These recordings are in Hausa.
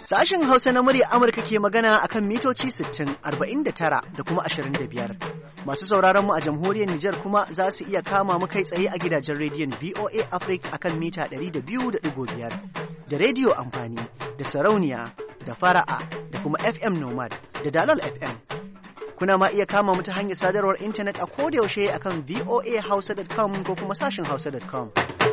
Sashen Hausa na murya Amurka ke magana akan mitoci 60, 49 da kuma 25. Masu sauraron mu a jamhuriyar Nijar kuma za su iya kama mu kai tsaye a gidajen rediyon VOA Africa akan mita 200.5 da rediyo amfani da sarauniya da fara'a da kuma FM Nomad da Dalal FM. Kuna ma iya kama mu ta hanyar sadarwar intanet a kodayaushe akan voahausa.com ko kuma sashen hausa.com.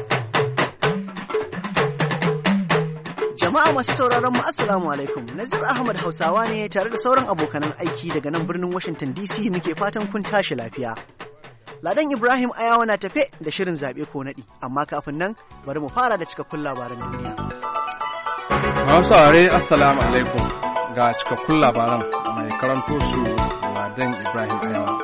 Jama'a masu sauraron mu assalamu alaikum. Nazir Ahmad Hausawa ne tare da sauran abokanan aiki daga nan birnin Washington DC muke fatan kun tashi lafiya. Ladan Ibrahim Ayawa na tafe da shirin zaɓe ko naɗi, amma kafin nan bari mu fara da cikakkun labaran duniya. Masu saurare assalamu alaikum ga cikakkun labaran mai karanto su Ladan Ibrahim Ayawa.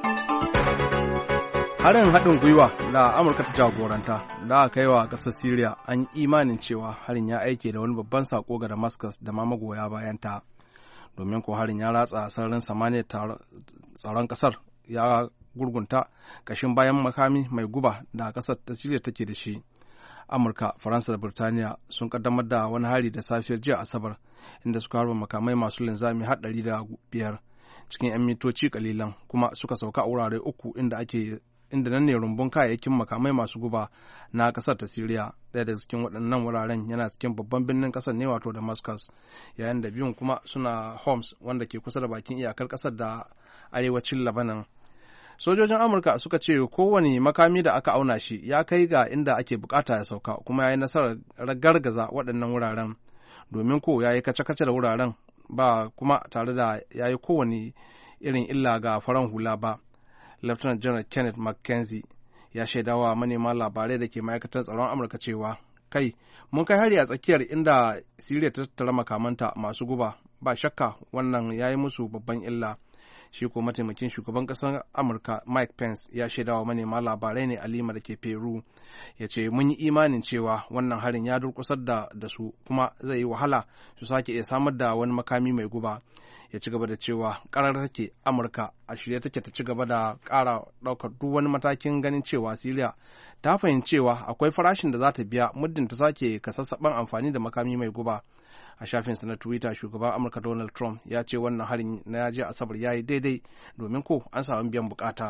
Harin haɗin gwiwa da Amurka ta jagoranta da aka kai wa ƙasar Siriya an yi imanin cewa harin ya aike da wani babban sako ga Damascus da ma magoya bayanta. Domin ko harin ya ratsa sararin samaniyar tsaron ƙasar ya gurgunta ƙashin bayan makami mai guba da ƙasar ta Siriya take da shi. Amurka, Faransa da Birtaniya sun kaddamar da wani hari da safiyar jiya Asabar inda suka harba makamai masu linzami har 105 cikin 'yan mitoci kalilan kuma suka sauka a wurare uku inda nan ne rumbun kayayyakin makamai masu guba na kasar ta Siriya. Ɗaya daga cikin waɗannan wuraren yana cikin babban birnin kasar ne wato Damascus, yayin da biyun kuma suna Homs wanda ke kusa da bakin iyakar kasar da arewacin Lebanon. Sojojin Amurka suka ce kowane makami da aka auna shi ya kai ga inda ake bukata ya sauka kuma ya yi nasarar gargaza waɗannan wuraren, domin ko ya yi kace-kace da wuraren ba kuma tare da ya yi kowane irin illa ga faran hula ba. Lieutenant General Kenneth McKenzie ya shaidawa manema labarai da ke ma'aikatar tsaron Amurka cewa mun kai hari a tsakiyar inda Siriya ta tattara makamanta masu guba, ba shakka wannan ya yi musu babban illa. Shi ko mataimakin shugaban ƙasar Amurka Mike Pence ya shaidawa manema labarai ne a Lima da ke Peru, ya ce mun yi imanin cewa wannan harin ya durƙusar da su kuma zai yi wahala su sake iya samar da wani makami mai guba. Ya ci gaba da cewa karar take Amurka a shirye take ta ci gaba da ƙara ɗaukar duk wani matakin ganin cewa Siriya ta fahimci cewa akwai farashin da za ta biya muddin ta sake kasassaɓan amfani da makami mai guba. A shafinsa na Twitter, shugaban Amurka Donald Trump ya ce wannan harin na yaje Asabar ya yi daidai domin ko an samu biyan bukata.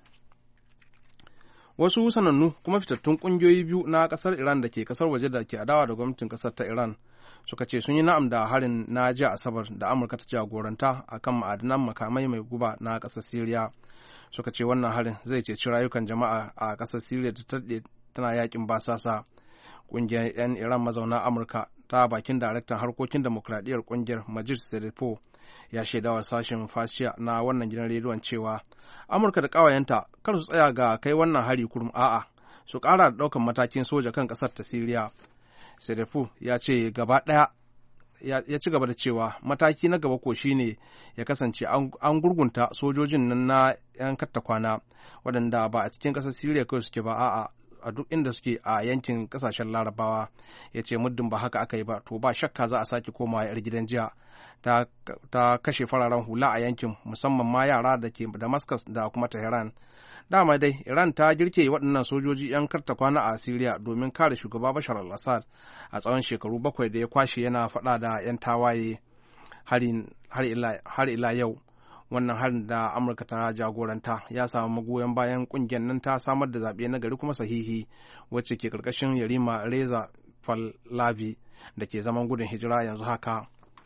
Wasu sanannu kuma fitattun ƙungiyoyi biyu na ƙasar Iran da ke ƙasar waje da ke adawa da gwamnatin ƙasar ta Iran suka ce sun yi na'am da harin na jiya Asabar da Amurka ta jagoranta a kan ma'adanan makamai mai guba na ƙasar Siriya. Suka ce wannan harin zai ceci rayukan jama'a a ƙasar Siriya da tana yakin basasa. Ƙungiyar 'yan Iran mazauna Amurka ta bakin daraktan harkokin demokradiyyar ƙungiyar Majid Saripo ya shaidawa sashen Fashiya na wannan gidan rediyon cewa Amurka da ƙawayenta kar su tsaya ga kai wannan hari kurum, a'a su ƙara da ɗaukan matakin soja kan ƙasar ta Siriya. Saripo ya ce gaba ɗaya ya ci gaba da cewa mataki na gaba ko shine ya kasance an gurgunta sojojin nan na 'yan kattakwana waɗanda ba a cikin ƙasar Siriya kawai suke ba, a'a a duk inda suke a yankin kasashen Larabawa. Ya ce muddin ba haka aka yi ba to ba shakka za a sake komawa 'yar gidan jiya ta kashe fararen hula a yankin, musamman ma yara da ke Damascus da kuma Tehran. Dama dai Iran ta girke waɗannan sojoji 'yan karta kwana a Siriya domin kare shugaba Bashar al-Assad a tsawon shekaru 7 da ya kwashe yana faɗa da 'yan tawaye. Har ila yau wannan harin da Amurka ta jagoranta ya samu magoyan bayan ƙungiyar nan ta samar da zaɓe na gari kuma sahihi wacce ke ƙarƙashin Yarima Reza Pahlavi da ke zaman gudun hijira yanzu haka.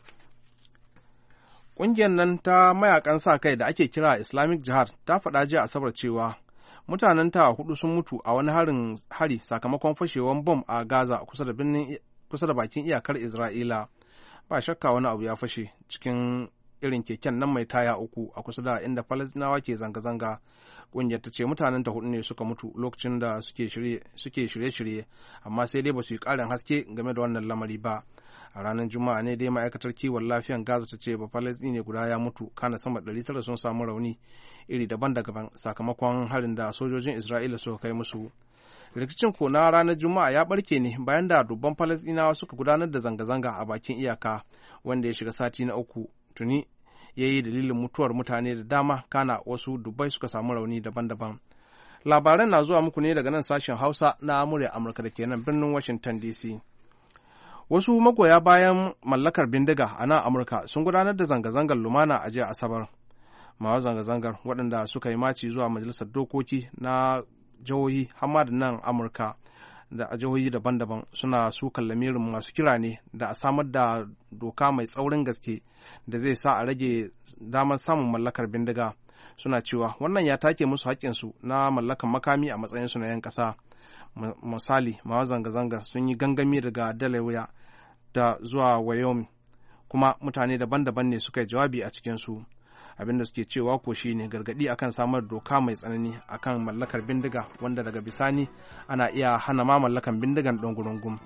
Ƙungiyar nan ta mayakan sa kai da ake kira Islamic Jihad ta faɗa jiya Asabar cewa mutanen ta 4 sun mutu a wani hari sakamakon fashewar bom a Gaza kusa da bakin iyakar Isra'ila. Ba shakka wani abu ya fashe cikin irin keken nan mai taya 3 a kusa da inda Falasɗinawa ke zanga-zanga. Ƙungiyar ta ce mutanen ta 4 ne suka mutu lokacin da suke shirye-shirye, amma sai dai ba su yi ƙarin haske game da wannan lamari ba. A ranar Juma'a ne dai ma'aikatar kiwon lafiyan Gaza ta ce ba Falasɗini guda ya mutu, kana sama 900 sun samu rauni iri daban-daban sakamakon harin da sojojin Isra'ila suka kai musu. Rikicin ko na ranar Juma'a ya barke ne bayan da dubban Falasɗinawa suka gudanar da zanga-zanga a bakin iyaka wanda ya shiga sati na 3. Tuni ya yi dalilin mutuwar mutane da dama, kana wasu dubbai suka samu rauni daban-daban. Labaran na zuwa muku ne daga nan sashen Hausa na murya Amurka da ke nan birnin Washington DC. Wasu magoya bayan mallakar bindiga a nan Amurka sun gudanar da zanga-zangar lumana a jiya Asabar. Mawa zanga-zangar waɗanda suka yi maci zuwa majalisar dokoki na jihohi hamma da nan Amurka da a jihohi daban-daban suna sukan lamirin masu kira ne da a samar da doka mai tsaurin gaske da zai sa a rage damar samun mallakar bindiga. Suna cewa wannan ya take musu haƙƙinsu na mallakar makami a matsayinsu na 'yan ƙasa. Misali, mawa zanga-zangar sun yi gangami daga Delaware da zuwa Wyoming, kuma mutane daban-daban ne suka yi jawabi a cikinsu. Abinda suke cewa ko shi ne gargaɗi akan samar doka mai tsanani akan mallakar bindiga, wanda daga bisani ana iya hana ma mallakan bindigan ɗungurungum.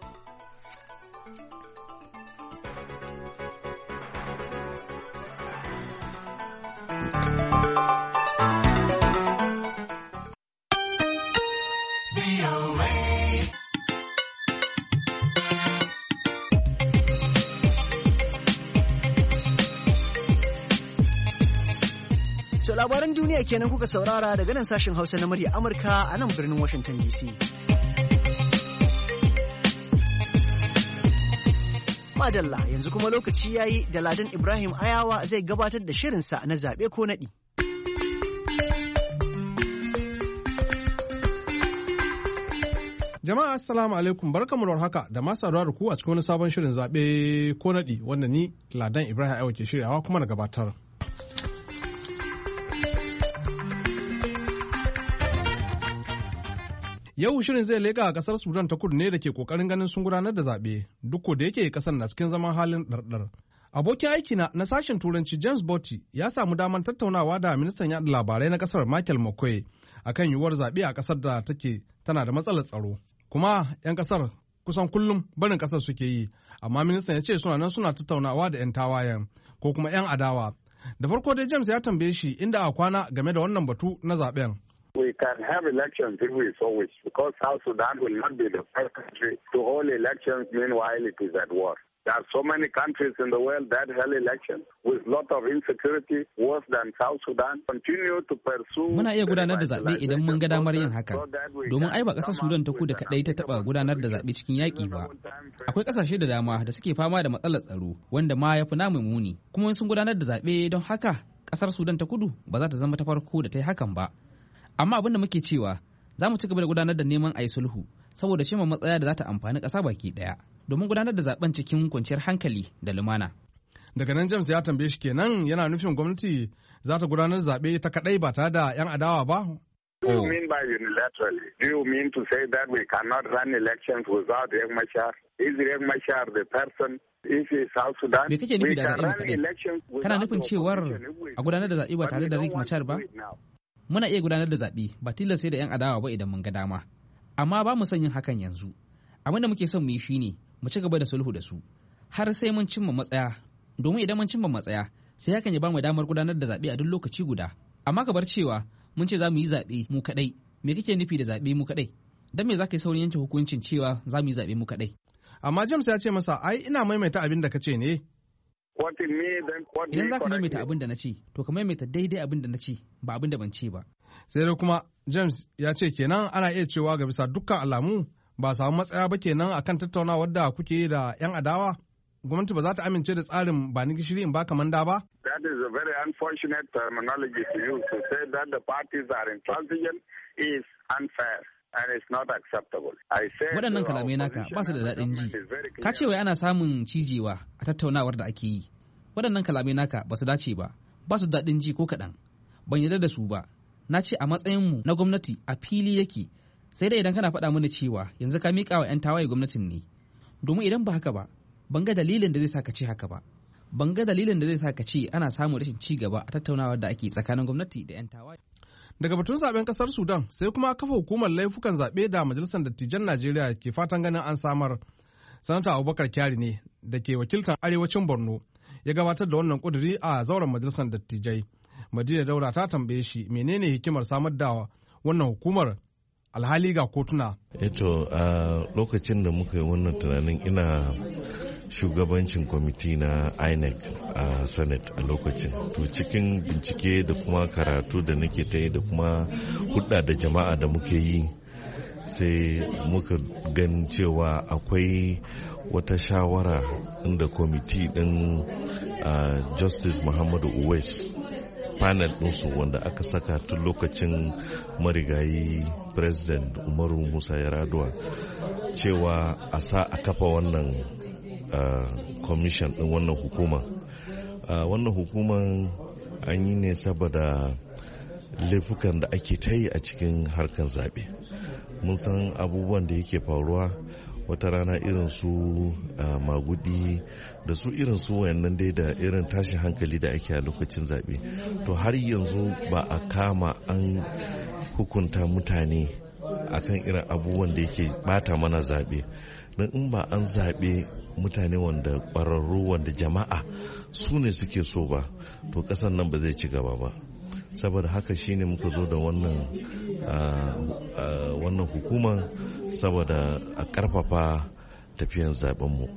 Labaran duniya kenan kuka saurara daga nan sashen Hausa na murya Amurka a nan birnin Washington DC. Madalla, yanzu kuma lokaci yayi da Ladan Ibrahim Ayawa zai gabatar da shirinsa na zaɓe ko naɗi. Jama'a assalamu alaikum, barkamu da haka da masu saduwa da ku a cikin wani sabon shirin zaɓe ko naɗi wanda ni Ladan Ibrahim Ayawa ke shiryawa kuma na gabatar. Yau shirin zai leƙa a ƙasar Sudan ta kudu ne da ke ƙoƙarin ganin sun gudanar da zaɓe, duk da yake ƙasar na cikin zaman halin ɗarɗar. Abokin aikina na sashen Turanci James Botti ya samu damar tattaunawa da ministan yaɗa labarai na ƙasar Michael McCoy akan yiwuwar zaɓe a ƙasar da take tana da matsalar tsaro. Kuma 'yan ƙasar kusan kullum barin ƙasar suke yi, amma ministan ya ce suna nan suna tattaunawa da 'yan tawayen ko kuma 'yan adawa. Da farko dai James ya tambaye shi inda a kwana game da wannan batu na zaɓen. We can have elections if we so wish, because South Sudan will not be the first country to hold elections meanwhile it is at war. There are so many countries in the world that held elections with lot of insecurity worse than South Sudan. Continue to pursue. Muna iya gudanar da zaɓe idan mun ga damar yin hakan, domin ai ba ƙasar Sudan ta kudu kaɗai ta taɓa gudanar da zaɓe cikin yaƙi ba. Akwai ƙasashe da dama da suke fama da matsalar tsaro wanda ma ya fi namu muni, kuma sun gudanar da zaɓe don haka ƙasar Sudan ta kudu ba za ta zama ta farko da ta yi hakan ba. Amma abin da muke cewa za mu ci gaba da gudanar da neman a yi sulhu saboda shima matsaya da za ta amfani ƙasa baki ɗaya domin gudanar da zaben cikin kwanciyar hankali da lumana. Daga nan James ya tambaye shi kenan yana nufin gwamnati za ta gudanar zaɓe ta kaɗai ba tare da 'yan adawa ba? Do you mean by unilaterally? Do you mean to say that we cannot run elections without Riek Machar? Is Riek Machar the person? Is it South Sudan? Me kake nufi da zaɓe kaɗai? Kana nufin cewar a gudanar da zaɓe ba tare da Riek Machar ba? Muna iya gudanar da zaɓe ba tilas sai da 'yan adawa ba idan mun ga dama, amma ba mu son yin hakan yanzu. Abin da muke son mu yi shine mu ci gaba da sulhu da su har sai mun cimma matsaya, domin idan mun cimma matsaya sai hakan ya ba mu damar gudanar da zaɓe a duk lokaci guda. Amma ka bar cewa mun ce za mu yi zaɓe mu kaɗai. Me kake nufi da zaɓe mu kaɗai? Dan me za ka yi saurin yanke hukuncin cewa za mu yi zaɓe mu kaɗai? Amma James ya ce masa ai ina maimaita abin da ka ce ne. Idan za ka maimaita abin da na ce, to ka maimaita daidai abin da na ce, ba abin da ban ce ba. Sai dai kuma James ya ce kenan ana iya cewa ga bisa dukkan alamu ba samu matsaya ba kenan akan tattaunawar da kuke yi da 'yan adawa? Gwamnati ba za ta amince da tsarin ba ni gishiri in ba kamanda ba? That is a very unfortunate terminology to use to say that the parties are intransigent is unfair. And it's not acceptable. Waɗannan kalamai naka ba su da daɗin ji. Ka ce wai ana samun cijewa a tattaunawar da ake yi. Waɗannan kalamai naka ba su dace ba, ba su daɗin ji ko kaɗan. Ban yarda da su ba. Na ce a matsayinmu na gwamnati a fili yake, sai dai idan kana faɗa mana cewa yanzu ka miƙa wa 'yan tawaye gwamnatin ne. Domin idan ba haka ba, ban ga dalilin da zai sa ka ce haka ba. Ban ga dalilin da zai sa ka ce ana samun rashin ci gaba a tattaunawar da ake tsakanin gwamnati da 'yan tawaye. Daga batun zaben kasar Sudan sai kuma kafa hukumar laifukan zaɓe da Majalisar Dattijan Najeriya ke fatan ganin an samar. Sanata Abubakar Kyari ne da ke wakiltar Arewacin Borno ya gabatar da wannan kuduri a zauren Majalisar Dattijai. Madina Daura ta tambaye shi menene hikimar samar da wannan hukumar alhali ga kotuna. Eto a lokacin da muka yi wannan tunanin ina shugabancin kwamiti na INEC a Senate a lokacin. To cikin bincike da kuma karatu da nake ta yi da kuma hudda da jama'a da muke yi sai muka gan cewa akwai wata shawara inda kwamiti ɗin Justice Muhammadu Uwais panel ɗinsu wanda aka saka tun lokacin marigayi President Umaru Musa Yar'Adua cewa a kafa wannan commission ɗin wannan hukuma. Wannan hukuman an yi ne saboda laifukan da ake ta yi a cikin harkar zaɓe. Mun san abubuwan da yake faruwa wata rana irin su magudi da su irin su wayannan dai da irin tashin hankali da ake a lokacin zaɓe. To har yanzu ba a kama an hukunta mutane akan irin abubuwan da yake bata mana zaɓe. Don in ba an zaɓe mutane wanda ƙwararru wanda jama'a su ne suke so ba, to ƙasar nan ba zai ci gaba ba. Saboda haka shine muka zo da wannan hukumar saboda a ƙarfafa tafiyan zaɓenmu.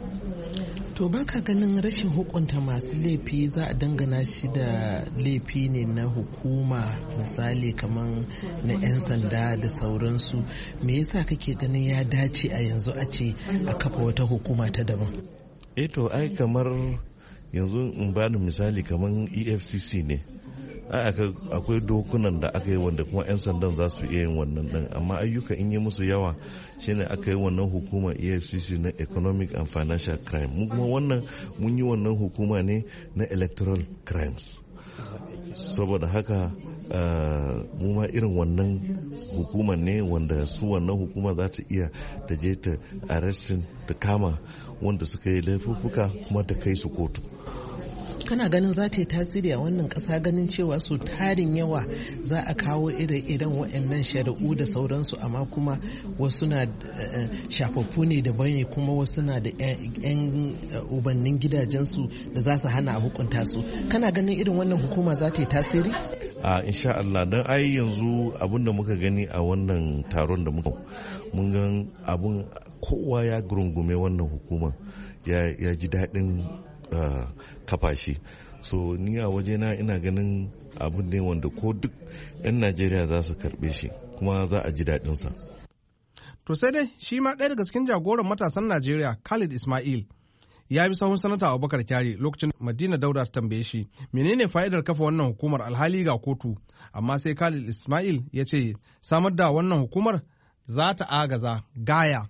To baka ganin rashin hukunta masu laifi za a dangana shi da laifi ne na hukuma, misali kamar na 'yan sanda da sauransu. Me yasa kake ganin ya dace a yanzu a ce a kafa wata hukuma ta daban? To ai kamar yanzu in bani misali kamar EFCC ne. Akwai dokunan da aka yi wanda kuma 'yan sandan za su iya yin wannan din, amma ayyuka in yi musu yawa shine aka yi wannan hukumar EFCC na Economic and Financial Crime. Mu kuma wannan mun yi wannan hukuma ne na Electoral Crimes. Saboda haka mu ma irin wannan hukumar ne wanda su wannan hukuma za ta iya ta je ta arrestin ta kama wanda suka yi laifuffuka kuma ta kai su kotu. Kana ganin za ta yi tasiri a wannan ƙasa, ganin cewa su tarin yawa za a kawo ire-iren waɗannan shari'u da sauransu, amma kuma wasu na shafaffu ne da bane, kuma wasu na da 'yan ubannin gidajensu da za su hana a hukunta su. Kana ganin irin wannan hukuma za ta yi tasiri? Insha Allah, don ai yanzu abin da muka gani a wannan taron da mun gan abun kowa ya gurungume wannan hukuma ya ji daɗin kafa shi. So ni a wajena ina ganin abin ne wanda ko duk 'yan Najeriya za su karbe shi kuma za a ji daɗinsa. To sai dai shi ma ɗaya daga cikin jagoran matasan Najeriya Khalid Ismail ya bi sahun sanata Abubakar Kyari lokacin Madina Dauda ta tambaye shi menene fa'idar kafa wannan hukumar alhali ga kotu, amma sai Khalid Ismail ya ce samar da wannan hukumar za ta agaza gaya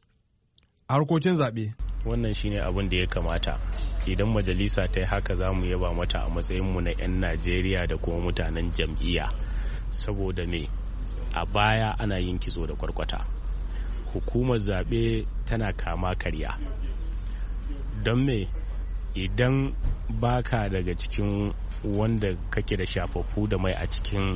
a harkokin zaɓe. Wannan shine abin da ya kamata. Idan majalisa ta yi haka za mu yaba mata a matsayinmu na 'yan Najeriya da kuma mutanen jam'iyya. Saboda me, a baya ana yin kitso da kwarkwata. Hukumar zaɓe tana kama karya. Don me, idan baka daga cikin wanda kake da shafaffu da mai a cikin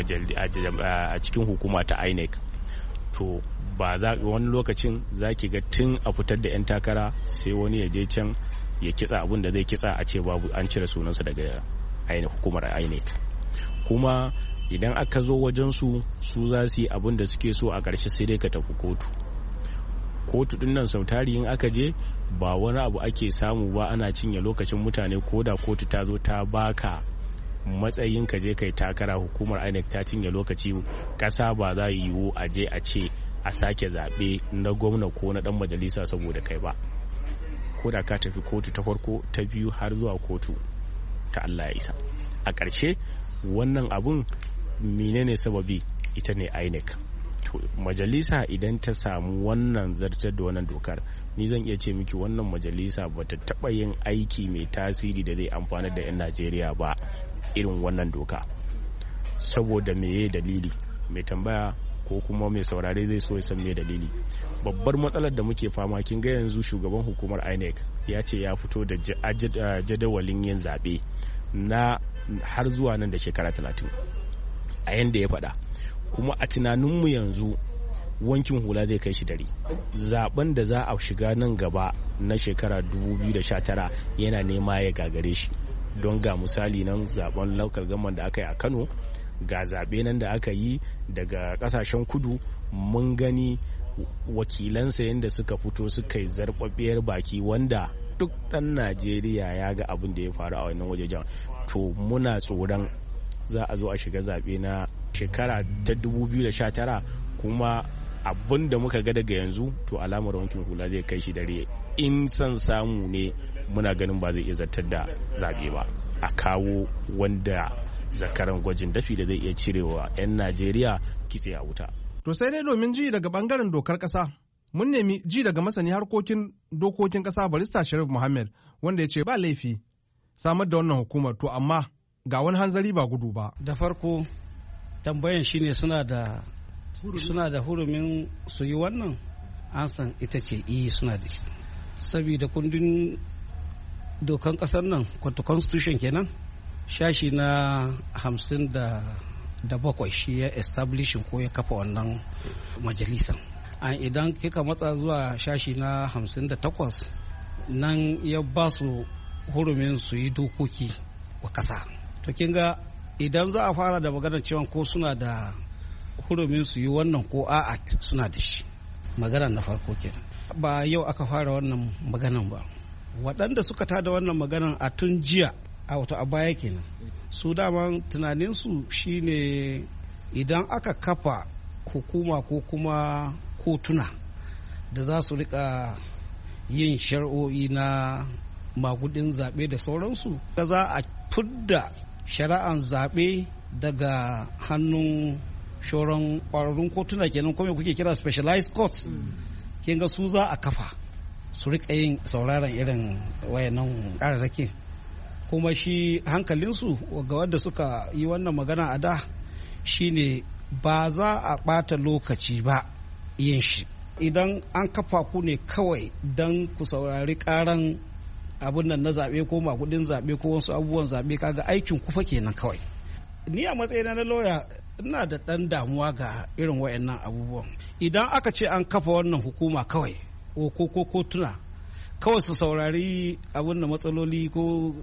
hukuma ta INEC, to ba za wani lokacin za ki ga tun a fitar da 'yan takara sai wani ya je can ya kitsa abin da zai kitsa a ce babu, an cire sunansa daga hukumar INEC. Kuma idan aka zo wajensu su za su yi abin da suke so, a ƙarshe sai dai ka tafi kotu din nan sau tari in aka je ba wani abu ake samu ba, ana cinye lokacin mutane. ko da kotu ta zo ta baka matsayin ka je kai takara, hukumar INEC ta cinye lokaci, ƙasa ba za yi yiwu a je a ce a sake zaɓe na gwamna ko na ɗan majalisa saboda kai ba. Ko da ka tafi kotu ta farko, ta biyu, har zuwa kotu ta Allah ya isa. A ƙarshe wannan abun menene sababi? Ita ne INEC. Majalisa idan ta samu wannan zartar da wannan dokar, ni zan iya ce miki wannan majalisa ba ta taɓa yin aiki mai tasiri da zai amfana da 'yan Najeriya ba irin wannan doka. Saboda meye dalili? Mai tambaya ko kuma mai saurare zai so ya san me dalili. Babbar matsalar da muke fama, kin ga yanzu shugaban hukumar INEC ya ce ya fito da jadawalin yin zaɓe na har zuwa nan da shekara 30 a yanda ya faɗa. Kuma a tunaninmu yanzu wankin hula zai kai shi dare. Zaben da za a shiga nan gaba na shekara 2019 yana nema ya gagare shi. Don ga misali nan zaben local government da aka yi a Kano, ga zaɓe nan da aka yi daga ƙasashen kudu, mun gani wakilansa yadda suka fito suka yi zarɓaɓɓiyar baki, wanda duk ɗan Najeriya ya ga abin da ya faru a wannan wajejen. To muna tsoron za a zo a shiga zaɓe na shekara ta 2019 kuma abin da muka ga daga yanzu to alamar wankin hula zai kai shi dare. In son samu ne muna ganin ba zai iya zartar da zaɓe ba, a kawo wanda zakaran gwajin dafi da zai iya cirewa 'yan Najeriya kitse a wuta. To sai dai domin ji daga bangaren dokar ƙasa, mun nemi ji daga masani harkokin dokokin ƙasa barista Sharif Muhammad, wanda ya ce ba laifi samar da wannan hukumar, to amma ga wani hanzari ba gudu ba. Da farko tambayan shine suna da hurumin su yi wannan, an san ita ce suna da shi. Saboda kundin dokan ƙasar nan, constitution kenan, shashi na 57 shi ya establishin ko ya kafa wannan majalisan. Idan kika matsa zuwa shashi na 58 nan ya ba su hurumin su yi dokoki wa ƙasa. To kin ga idan za a fara da maganar cewa ko suna da hurumin su yi wannan ko a'a suna da shi, magana na farko kenan. Ba yau aka fara wannan maganan ba, waɗanda suka tada wannan maganan a tun jiya a baya kenan, su daman tunaninsu shine idan aka kafa hukuma ko kuma kotuna da za su rika yin shari'o'i na magudin zaɓe da sauransu, za a fidda shari'an zaɓe daga hannun shoran ƙwararrun kotuna kenan, kuma kuke kira specialized courts. Kin ga su za a kafa su rika yin sauraron irin wayannan ƙararrakin. Kuma shi hankalinsu ga wadda suka yi wannan magana a da shine ba za a ɓata lokaci ba yin shi. Idan an kafa ku ne kawai don ku saurari ƙaran abin nan na zaɓe ko magudin zaɓe ko wasu abubuwan zaɓe, kaga aikin kufa kenan kawai. Ni a matsayina na lauya ina da ɗan damuwa ga irin wayannan abubuwan. Idan aka ce an kafa wannan hukuma kawai ko kotuna kawai su saurari abin da matsaloli ko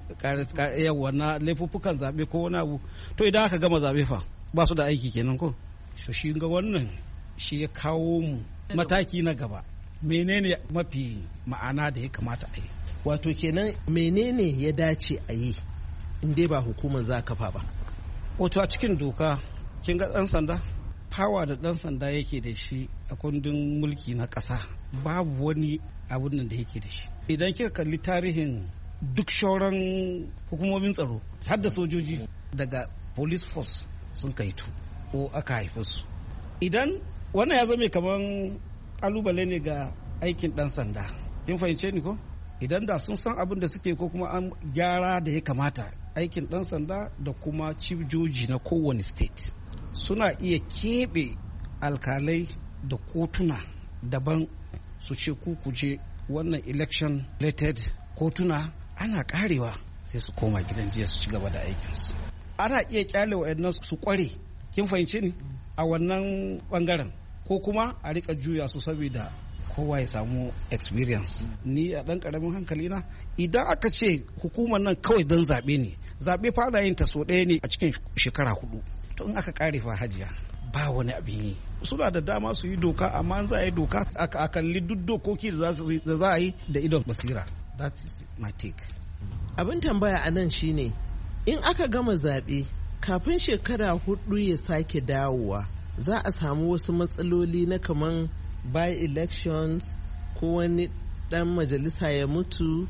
yawa na laifuffukan zaɓe ko wani abu, to idan aka gama zaɓe fa ba su da aiki kenan ko. So shi ga wannan shi ya kawo mu mataki na gaba, menene mafi ma'ana da ya kamata a yi. Wato kenan menene ya dace a yi in dai ba hukumar za kafa ba? Wato a cikin doka kin ga ɗan sanda, fawa da ɗan sanda yake da shi a kundin mulki na ƙasa babu wani abun nan da yake da shi. Idan kika kalli tarihin duk shauran hukumomin tsaro har da sojoji daga police force sun kaitu ko aka haife su. Idan wannan ya zame kaman kalubale ne ga aikin ɗan sanda, kin fahimce ni ko? Idan da sun san abin da suke ko kuma an gyara da ya kamata, aikin ɗan sanda da kuma chief joji na kowane state suna iya keɓe alkalai da kotuna daban su ce ku kuje wannan election related kotuna, ana karewa sai su koma gidan jiya su ci gaba da aikinsu. Ana iya kyale wa'annan su kware, kin fahimci ni, a wannan bangaren, ko kuma a rika juya su saboda kowa ya samu experience. Ni a ɗan ƙaramin hankali na, idan aka ce hukumar nan kawai don zaɓe ne, zaɓe fara yin ta so ɗaya ne a cikin shekara 4, to in aka ƙare fa hajiya ba wani abin yi. Suna da dama su yi doka, amma za a yi doka a kalli duk dokoki da za a yi da idon basira. That is my take. Abin tambaya a nan shine, in aka gama zaɓe kafin shekara 4 ya sake dawowa, za a samu wasu matsaloli na kaman by elections, ko wani dan majalisa ya mutu,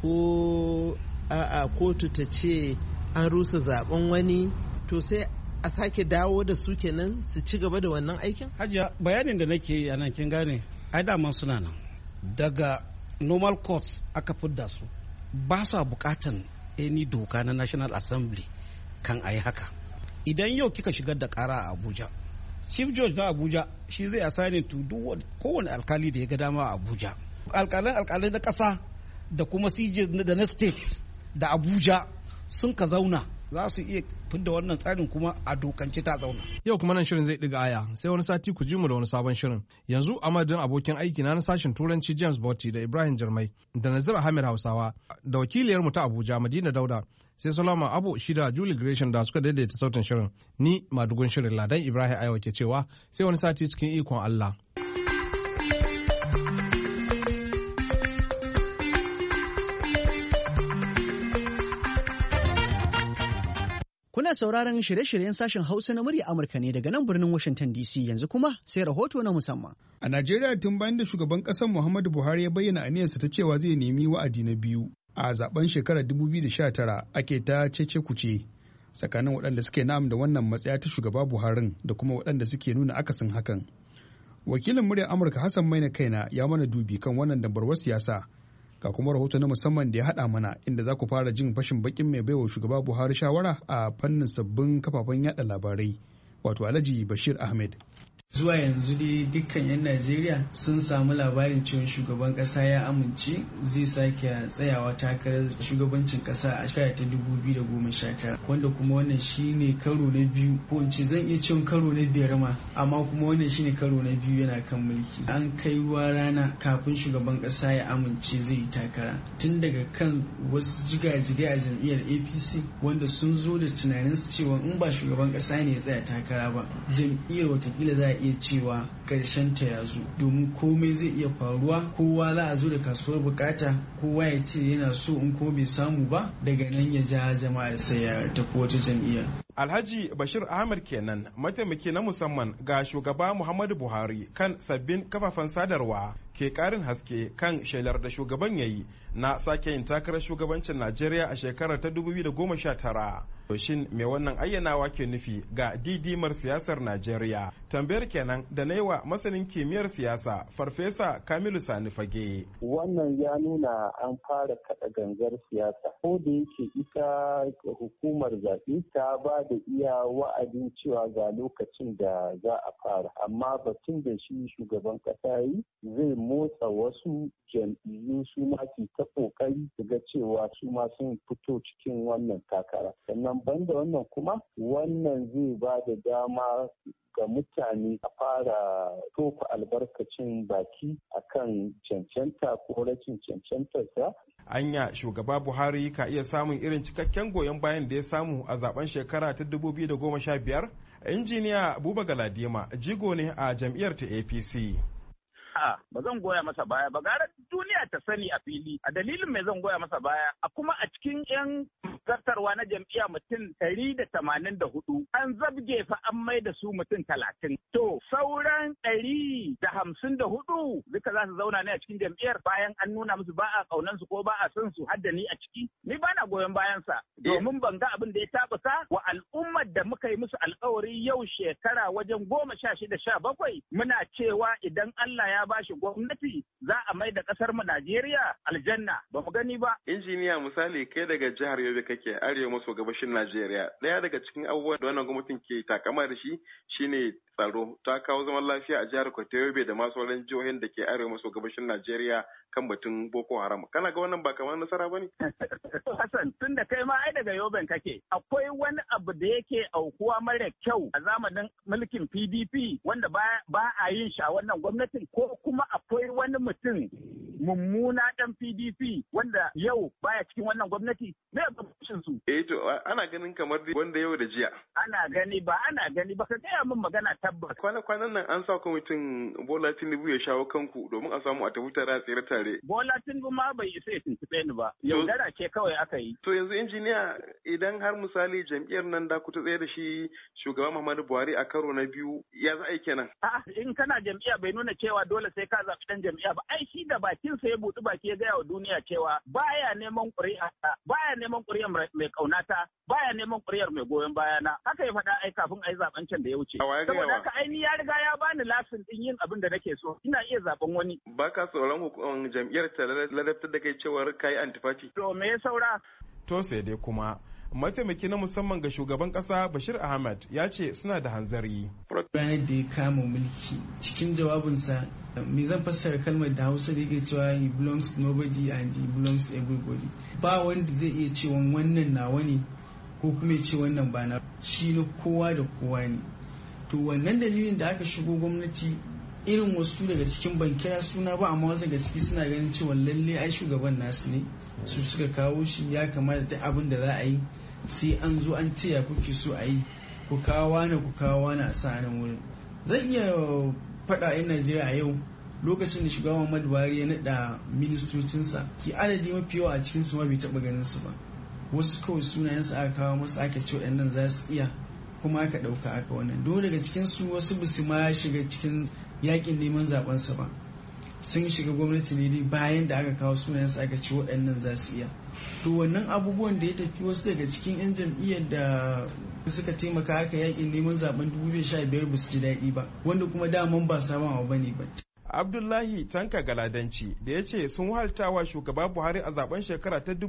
ko a'a kotu ta ce an rusa zaben wani, to sai a sake dawo da su kenan su ci gaba da wannan aikin? Hajiya, bayanin da nake yi a nan kin gane, ai daman suna nan daga normal courts aka fidda su, ba sa bukatan any doka na National Assembly kan a yi haka. Idan yau kika shigar da kara a Abuja, Chief Judge na Abuja shi zai assigning to kowane alkali da ya ga dama a Abuja. Alkalai na ƙasa da kuma CJ da na state da Abuja sun ka zauna, za su iya fidda wannan tsarin kuma a dokance ta zauna. Yau kuma nan shirin zai ɗiga aya, sai wani sati ku ji mu da wani sabon shirin. Yanzu a madadin abokin aiki na sashen Turanci James Botti da Ibrahim Jarmai da Nazir Ahmed Hausawa da wakiliyar mu ta Abuja Madina Dauda, sai Solomon Abu shi da Julie Gresham da suka daidaita sautin shirin. Ni madugun shirin Ladan Ibrahim Ayo ke cewa sai wani sati cikin ikon Allah. Kuna Kuna sauraron shirye-shiryen sashen Hausa na murya Amurka ne daga nan birnin Washington DC yanzu kuma sai rahoto na musamman. A Najeriya tun bayan da shugaban ƙasar Muhammadu Buhari ya bayyana aniyarsa ta cewa zai nemi wa'adi na biyu a zaben shekarar 2019 ake ta cece-kuce tsakanin waɗanda suke na'am da wannan matsaya ta shugaba Buharin da kuma waɗanda suke nuna akasin hakan. Wakilin muryar Amurka Hassan Maina Kaina ya mana dubi kan wannan dabarwar siyasa. Ga kuma rahoto na musamman da ya haɗa mana inda za ku fara jin fashin bakin mai baiwa shugaba Buhari shawara a fannin sabbin kafafen yada labarai, wato Alhaji Bashir Ahmed. Zuwa yanzu dai dukkan 'yan Najeriya sun samu labarin cewa shugaban kasa ya amince zai sake tsayawa takarar shugabancin kasa a shekara ta 2019, wanda kuma wannan shine karo na biyu, ko in ce zan iya cewa karo na biyar ma, amma kuma wannan shine karo na biyu yana kan mulki. An kai ruwa rana kafin shugaban kasa ya amince zai yi takara, tun daga kan wasu jigajigai a jam'iyyar APC wanda sun zo da tunanin su cewa in ba shugaban kasa ne ya tsaya takara ba, jam'iyyar watakila za a iya cewa karshen ta ya zo, domin komai zai iya faruwa. Kowa za a zo da kasuwar bukata, kowa ya ce yana so, in ko bai samu ba daga nan ya ja jama'ar sai ya tafi wata jam'iyya. Alhaji Bashir Ahmed kenan, mataimaki na musamman ga shugaba Muhammadu Buhari kan sabbin kafafen sadarwa, ke karin haske kan shelar da shugaban yayi na sake yin takarar shugabancin Najeriya a shekarar ta 2019. To shin me wannan ayyanawa ke nufi ga didimar siyasar Najeriya? Tambayar kenan da na yi wa masanin kimiyyar siyasa Farfesa Kamilu Sani Fage. Wannan ya nuna an fara kada gangar siyasa, ko da yake ita hukumar zaɓe ta ba da iya wa'adin cewa ga lokacin da za a fara, amma batun da shi shugaban ƙasa yi zai motsa wasu jam'iyyu su ma su ta kokari su ga cewa su ma sun fito cikin wannan takara. Sannan banda wannan kuma wannan zai ba da dama ga mutane a fara tofa albarkacin baki akan cancanta ko rashin cancantarsa. Anya shugaba Buhari ka iya samun irin cikakken goyon bayan da ya samu a zaben shekara ta 2015? Injiniya Buba Galadima jigo ne a jam'iyyar ta APC. Ba zan goya masa baya ba, gara duniya ta sani a fili a dalilin mai zan goya masa baya. A kuma a cikin 'yan zartarwa na jam'iyya mutum 184 an zabge fa an mai da su mutum 30. To sauran 154 duka za su zauna ne a cikin jam'iyyar bayan an nuna musu ba a kaunan su ko ba a son su hadda ni a ciki. Ni ba na goyon bayan sa domin ban ga abin da ya tabuka wa al'ummar da muka yi musu alkawari yau shekara wajen 16-17 muna cewa idan Allah ya bashi gwamnati za a mai da kasar mu Najeriya aljanna, ba mu gani ba. Injiniya misali kai daga jihar Yobe kake arewa maso gabashin Najeriya. Daya daga cikin abubuwan da wannan gwamnatin ke takama da shi shine tsaro. Ta kawo zaman lafiya a jihar Kwata Yobe da ma sauran jihohin da ke arewa maso gabashin Najeriya kan batun Boko Haram. Kana ga wannan ba kamar nasara bane? Hassan, tun da kai ma ai daga Yoben kake. Akwai wani abu da yake aukuwa mara kyau a zamanin mulkin PDP wanda ba a yin shi a wannan gwamnatin, ko kuma akwai wani mutum mummuna dan PDP wanda yau baya cikin wannan gwamnati? Me ya bambancin su? To ana ganin kamar wanda yau da jiya. Ana gani ba ka gaya min magana tabbas. Kwanan nan an sa kwamitin Bola Tinubu ya shawo kanku domin a samu a tafi tare a tsere tare. Bola Tinubu ma bai isa ya tuntuɓe ni ba. Yaudara ce kawai aka yi. To yanzu injiniya, idan har misali jam'iyyar nan da ku ta tsaye da shi shugaba Muhammadu Buhari a karo na biyu, ya za a yi kenan? In kana jam'iyya bai nuna cewa dole sai ka zaɓi ɗan jam'iyya ba. Ai shi da bakinsa ya buɗi baki ya gaya wa duniya cewa baya neman ƙuri'a, baya neman ƙuri'ar mai ƙaunata, baya neman ƙuri'ar mai goyon bayana. Haka ya faɗa ai kafin ai zaɓen can da ya wuce. Saboda haka ai ni ya riga ya bani lasin ɗin yin abin da nake so. Ina iya zaɓen wani. Ba ka tsoron jam'iyyar ta ladabtar da kai cewar kai antifati? To me ya saura? To sai dai kuma mataimaki na musamman ga shugaban kasa Bashir Ahmed ya ce suna da hanzari. Ranar da ya kama mulki cikin jawabinsa, me zan fassara kalmar da Hausa da yake cewa he belongs to nobody and he belongs to everybody. Ba wanda zai iya cewa wannan nawa ne ko kuma ya ce wannan ba na, shi na kowa da kowa ne. To wannan dalilin da aka shigo gwamnati, irin wasu daga cikin ban kira suna ba amma wasu daga ciki suna ganin cewa lalle ai shugaban nasu ne, su suka kawo shi, ya kamata duk abin da za a yi sai an zo an ce ya kuke so a yi, ku kawo wani a sa nan wurin. Zan iya faɗa 'yan Najeriya a yau, lokacin da shugaban Muhammadu Buhari ya naɗa ministocinsa, ki adadi mafi yawa a cikin su ma bai taɓa ganin su ba. wasu kawai sunayensu aka kawo musu aka ce waɗannan za su iya kuma aka ɗauka aka wannan dole daga cikin su wasu bisu ma shiga cikin yakin neman zaɓensa ba sun shiga gwamnati ne bayan da aka kawo sunayensu aka ce waɗannan za su iya to wannan abubuwan da ya tafi wasu daga cikin 'yan jam'iyyar da suka taimaka haka yakin neman zaben 2015 ba su ji daɗi ba wanda kuma daman ba sabon abu bane ba. Abdullahi Tanka Galadanci da ya ce sun wahaltawa shugaba Buhari a zaben shekara ta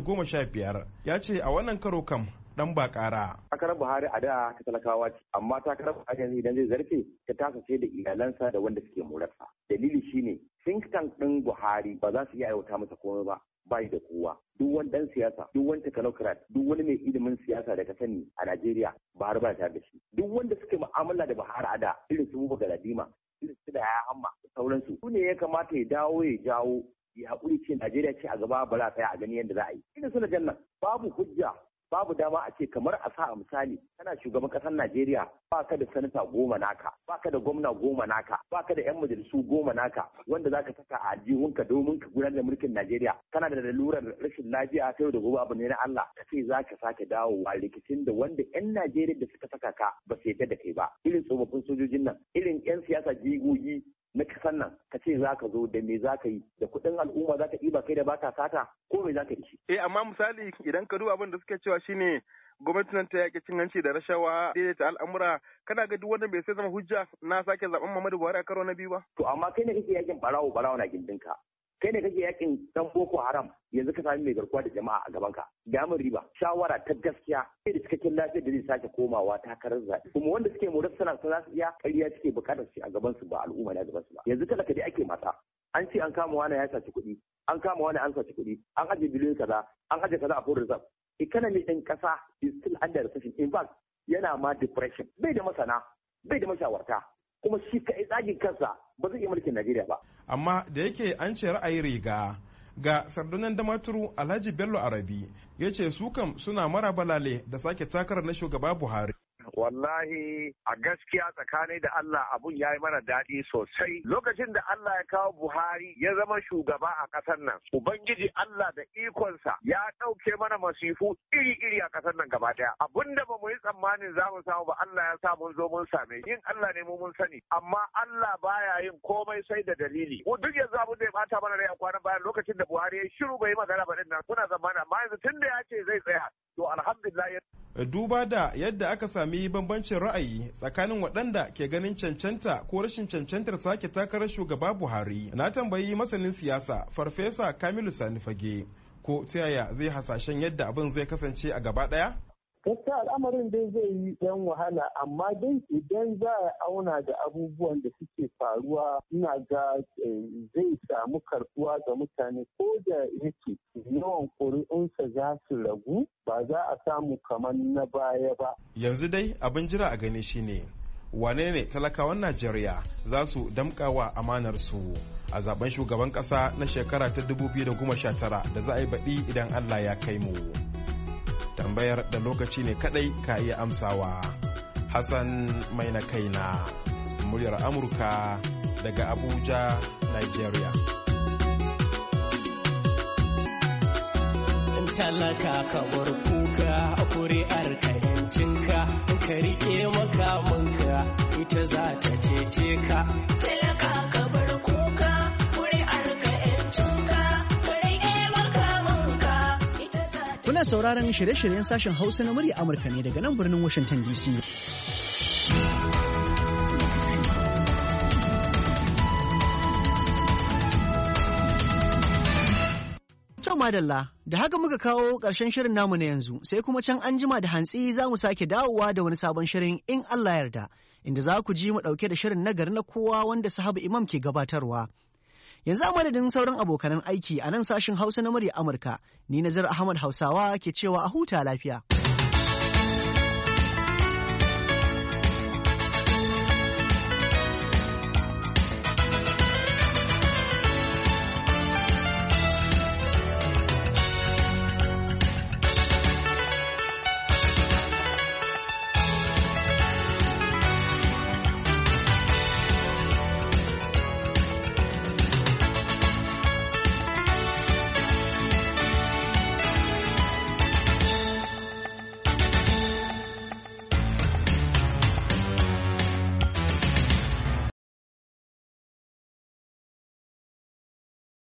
2015 ya ce a wannan karo kam dan ba kara. Takarar Buhari a da ta talakawa ce amma takarar Buhari yanzu idan zai zarfe ta tasace da iyalansa da wanda suke morarsa. Dalili shine think tank din Buhari ba za su iya aiwata masa komai ba. Bai da kowa duk wani dan siyasa duk wani technocrat duk wani mai ilimin siyasa da ka sani a Najeriya Buhari ba tare da shi duk wanda suke mu'amala da Buhari a da irin su Buba Galadima irin su da ya hamma da sauransu su ne ya kamata ya dawo ya jawo ya haƙuri ce Najeriya ce a gaba ba za a tsaya a gani yadda za a yi irin su na jannan babu hujja babu dama a ce kamar a sa a misali kana shugaban ƙasar Najeriya ba ka da sanata 10 naka ba ka da gwamna 10 naka ba ka da 'yan majalisu 10 naka wanda za ka saka a aljihunka domin ka gudanar da mulkin Najeriya kana da lalurar rashin lafiya ta yau da gobe abu ne na Allah ka ce za ka sake dawowa rikicin da wanda 'yan Najeriya da suka saka ka ba su yarda da kai ba irin tsofaffin sojojin nan irin 'yan siyasa jigogi na kasan nan ka ce za ka zo da me za ka yi da kuɗin al'umma za ka ɗiba kai da baka sata ko me za ka yi shi. Amma misali idan ka duba abin da suke cewa shine gwamnati nan ta yaƙi cin hanci da rashawa daidaita al'amura kana ga duk wanda bai sai zama hujja na sake zaben Muhammadu Buhari a karo na biyu ba. To amma kai ne kake yakin barawo na gindinka. Kai ne kake yakin dan Boko Haram yanzu ka sami mai garkuwa da jama'a a gaban ka. Da mun riba shawara ta gaskiya sai da cikakken lafiyar da zai sake komawa takarar zaɓe. Kuma wanda suke morar sana za su iya ƙarya suke buƙatar shi a gaban su ba al'umma ne a gaban su ba. Yanzu talaka dai ake mata. An ce an kama wani ya saci kuɗi, an kama wani an saci kuɗi, an aje biliyon kaza, an aje kaza a foreign reserve. Economy ɗin ƙasa is still under recession. In fact, yana ma depression. Bai da masana, bai da mashawarta. Kuma shi kai tsagin kansa ba zai iya mulkin Najeriya ba. Amma da yake an ce ra'ayi riga ga sardunan damaturu Alhaji Bello Arabi ya ce su kam suna mara balale da sake takarar na shugaba Buhari. Wallahi a gaskiya tsakani da Allah abun ya yi mana daɗi sosai. Lokacin da Allah ya kawo Buhari ya zama shugaba a ƙasar nan, Ubangiji Allah da ikonsa ya ɗauke mana masifu iri-iri a ƙasar nan gaba ɗaya. Abun da ba mu yi tsammanin za mu samu ba Allah ya sa mun zo mun same. Yin Allah ne mu mun sani, amma Allah baya yin komai sai da dalili. Mu duk yanzu abun da ya bata mana rai a kwanan bayan lokacin da Buhari ya shiru bai yi magana ba ɗin nan suna tsammanin amma yanzu tun da ya ce zai tsaya to alhamdulillah. Duba da yadda aka sami bambancin ra'ayi tsakanin waɗanda ke ganin cancanta ko rashin cancantar sake takarar shugaba Buhari, na tambayi masanin siyasa Farfesa Kamilu Sani Fage ko ta yaya zai hasashen yadda abin zai kasance a gaba ɗaya? Gaskiya al'amarin dai zai yi ɗan wahala amma dai idan za a auna da abubuwan da suke faruwa ina ga zai samu karɓuwa ga mutane ko da yake yawan ƙuri'unsa za su ragu ba za a samu kamar na baya ba. Yanzu dai abin jira a gani shine wane ne talakawan Najeriya za su damƙawa amanar su a zaben shugaban ƙasa na shekara ta 2019 da za a yi baɗi idan Allah ya kai mu. Tambayar da lokaci ne kadai ka iya amsawa. Hassan mai na kaina, muryar Amurka daga Abuja, Nigeria. Talaka kamar kuka a kuri'ar kayancinka, ka rike makamanka ita za ta cece ka. Talaka kamar kuka kuri'ar kayancinka, ka rike makamanka ita za ta. Kuna sauraron shirye-shiryen sashen Hausa na murya Amurka ne daga nan birnin Washington DC. Madalla, da haka muka kawo ƙarshen shirin namu na yanzu, sai kuma can an jima da hantsi za mu sake dawowa da wani sabon shirin in Allah yarda, inda za ku ji mu ɗauke da shirin nagari na kowa wanda Sahabu Imam ke gabatarwa. Yanzu a madadin sauran abokanan aiki a nan sashin Hausa na murya Amurka, ni Nazar Ahmad Hausawa ke cewa a huta lafiya.